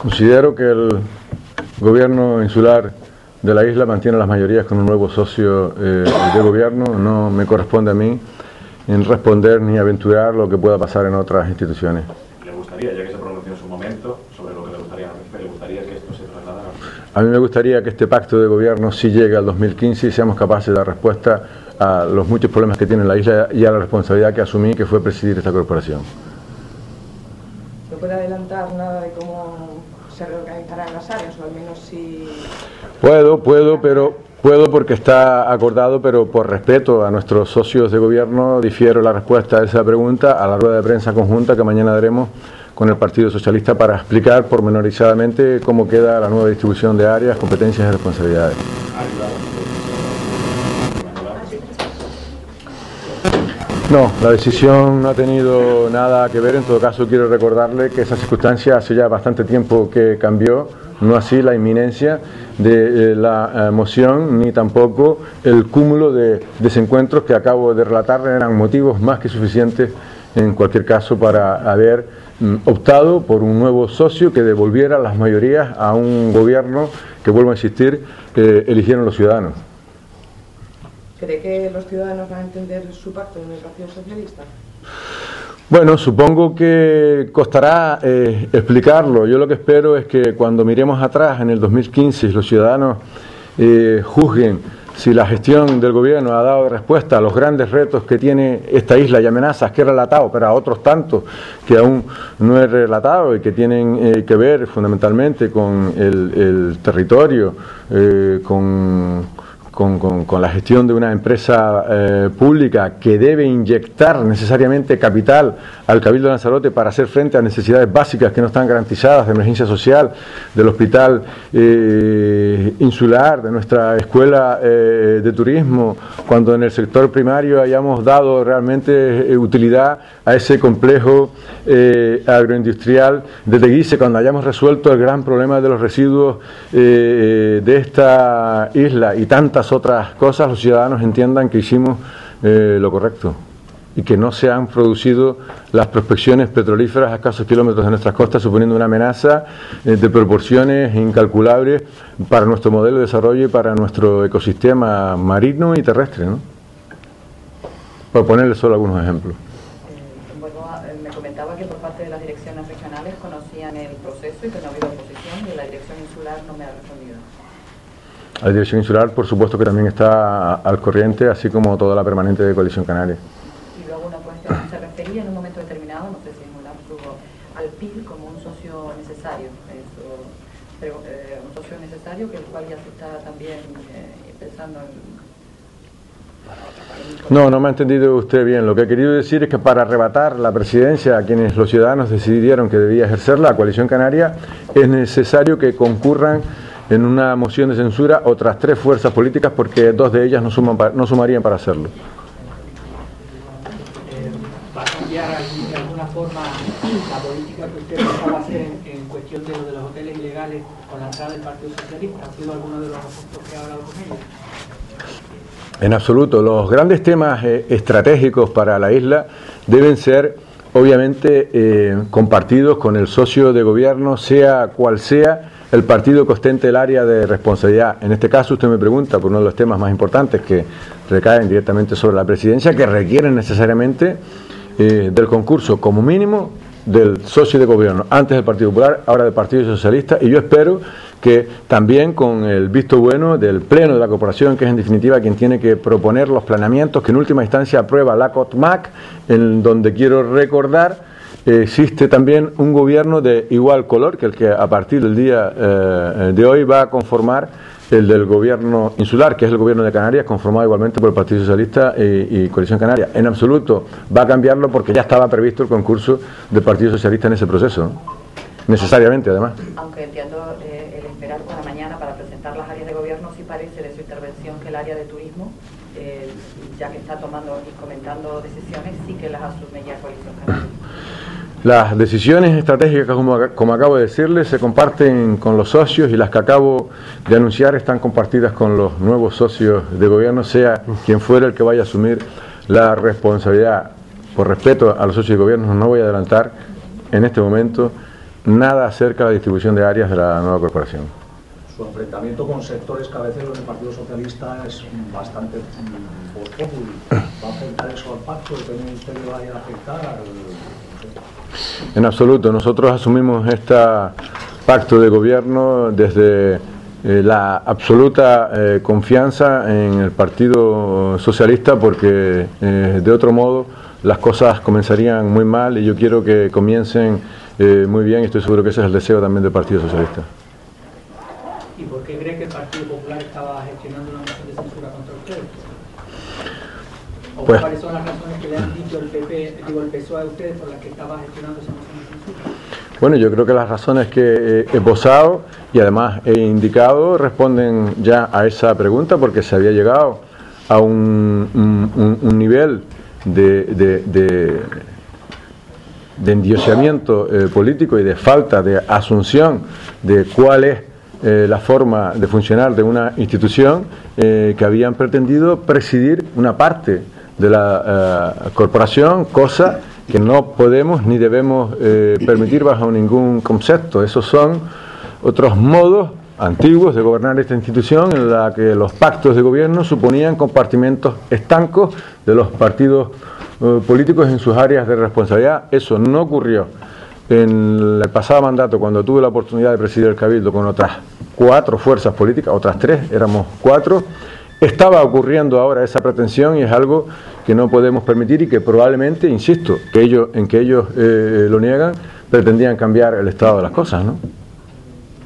Considero que el gobierno insular de la isla mantiene las mayorías con un nuevo socio de gobierno. No me corresponde a mí en responder ni aventurar lo que pueda pasar en otras instituciones. ¿Le gustaría, ya que se pronunció en su momento, sobre lo que le gustaría que esto se trasladara? A mí me gustaría que este pacto de gobierno sí llegue al 2015 y seamos capaces de dar respuesta a los muchos problemas que tiene la isla y a la responsabilidad que asumí, que fue presidir esta corporación. ¿No puede adelantar nada de cómo se reorganizarán las áreas, o al menos si...? Puedo porque está acordado, pero por respeto a nuestros socios de gobierno difiero la respuesta a esa pregunta a la rueda de prensa conjunta que mañana daremos con el Partido Socialista para explicar pormenorizadamente cómo queda la nueva distribución de áreas, competencias y responsabilidades. No, la decisión no ha tenido nada que ver. En todo caso, quiero recordarle que esa circunstancia hace ya bastante tiempo que cambió, no así la inminencia de la moción, ni tampoco el cúmulo de desencuentros que acabo de relatar. Eran motivos más que suficientes, en cualquier caso, para haber optado por un nuevo socio que devolviera las mayorías a un gobierno que, vuelvo a insistir, eligieron los ciudadanos. ¿Cree que los ciudadanos van a entender su pacto en el Partido Socialista? Bueno, supongo que costará explicarlo. Yo lo que espero es que cuando miremos atrás en el 2015 los ciudadanos juzguen si la gestión del gobierno ha dado respuesta a los grandes retos que tiene esta isla y amenazas que he relatado, pero a otros tantos que aún no he relatado y que tienen que ver fundamentalmente con el territorio, con la gestión de una empresa pública que debe inyectar necesariamente capital al Cabildo de Lanzarote para hacer frente a necesidades básicas que no están garantizadas, de emergencia social, del hospital insular, de nuestra escuela de turismo, cuando en el sector primario hayamos dado realmente utilidad a ese complejo agroindustrial de Teguise, cuando hayamos resuelto el gran problema de los residuos de esta isla y tantas otras cosas, los ciudadanos entiendan que hicimos lo correcto y que no se han producido las prospecciones petrolíferas a escasos kilómetros de nuestras costas, suponiendo una amenaza de proporciones incalculables para nuestro modelo de desarrollo y para nuestro ecosistema marino y terrestre, ¿no? Por ponerle solo algunos ejemplos. Me comentaba que por parte de las direcciones regionales conocían el proceso y que no ha habido oposición, y la dirección insular no me ha respondido. La dirección insular, por supuesto, que también está al corriente, así como toda la permanente de Coalición Canaria. Y luego una cuestión, se refería en un momento determinado, no sé si es un lapsus, al PIB como un socio necesario, un socio necesario que el cual ya se está también pensando en... No me ha entendido usted bien. Lo que he querido decir es que para arrebatar la presidencia a quienes los ciudadanos decidieron que debía ejercerla, la Coalición Canaria, es necesario que concurran en una moción de censura otras 3 fuerzas políticas, porque 2 de ellas no sumarían para hacerlo. ¿Va a cambiar de alguna forma la política que usted pensaba hacer en cuestión de lo de los hoteles ilegales con la entrada del Partido Socialista? ¿Ha sido alguno de los asuntos que ha hablado con ellos? En absoluto. Los grandes temas estratégicos para la isla deben ser, obviamente, compartidos con el socio de gobierno, sea cual sea el partido que ostente el área de responsabilidad. En este caso, usted me pregunta por uno de los temas más importantes que recaen directamente sobre la presidencia, que requieren necesariamente del concurso, como mínimo, del socio de gobierno, antes del Partido Popular, ahora del Partido Socialista, y yo espero que también con el visto bueno del Pleno de la Corporación, que es en definitiva quien tiene que proponer los planeamientos que en última instancia aprueba la COTMAC, en donde quiero recordar existe también un gobierno de igual color que el que a partir del día de hoy va a conformar el del gobierno insular, que es el gobierno de Canarias, conformado igualmente por el Partido Socialista y Coalición Canaria. En absoluto va a cambiarlo porque ya estaba previsto el concurso del Partido Socialista en ese proceso, ¿no? Necesariamente, además. Aunque entiendo el esperar para mañana para presentar las áreas de gobierno, sí parece de su intervención que el área de turismo, ya que está tomando y comentando decisiones, sí que las asume ya Coalición Canaria. Las decisiones estratégicas, como acabo de decirles, se comparten con los socios, y las que acabo de anunciar están compartidas con los nuevos socios de gobierno, sea quien fuera el que vaya a asumir la responsabilidad. Por respeto a los socios de gobierno, no voy a adelantar en este momento nada acerca de la distribución de áreas de la nueva corporación. Su enfrentamiento con sectores cabeceros del Partido Socialista es bastante voz populi. ¿Va a afectar eso al pacto? ¿Creen usted que vaya a afectar En absoluto. Nosotros asumimos este pacto de gobierno desde la absoluta confianza en el Partido Socialista, porque de otro modo las cosas comenzarían muy mal y yo quiero que comiencen muy bien, y estoy seguro que ese es el deseo también del Partido Socialista. ¿Y por qué cree que el Partido Popular estaba gestionando una moción de censura contra ustedes? ¿O Pues, cuáles son las razones que le han dicho el PSOE a ustedes por las que estaba gestionando esa moción de censura? Bueno, yo creo que las razones que he esbozado y además he indicado responden ya a esa pregunta, porque se había llegado a un nivel de endiosamiento político y de falta de asunción de cuál es la forma de funcionar de una institución, que habían pretendido presidir una parte de la corporación, cosa que no podemos ni debemos permitir bajo ningún concepto. Esos son otros modos antiguos de gobernar esta institución, en la que los pactos de gobierno suponían compartimentos estancos de los partidos políticos en sus áreas de responsabilidad. Eso no ocurrió en el pasado mandato, cuando tuve la oportunidad de presidir el Cabildo con otras 4 fuerzas políticas, otras 3, éramos 4. Estaba ocurriendo ahora esa pretensión y es algo que no podemos permitir y que probablemente, insisto, que ellos lo niegan, pretendían cambiar el estado de las cosas, ¿no?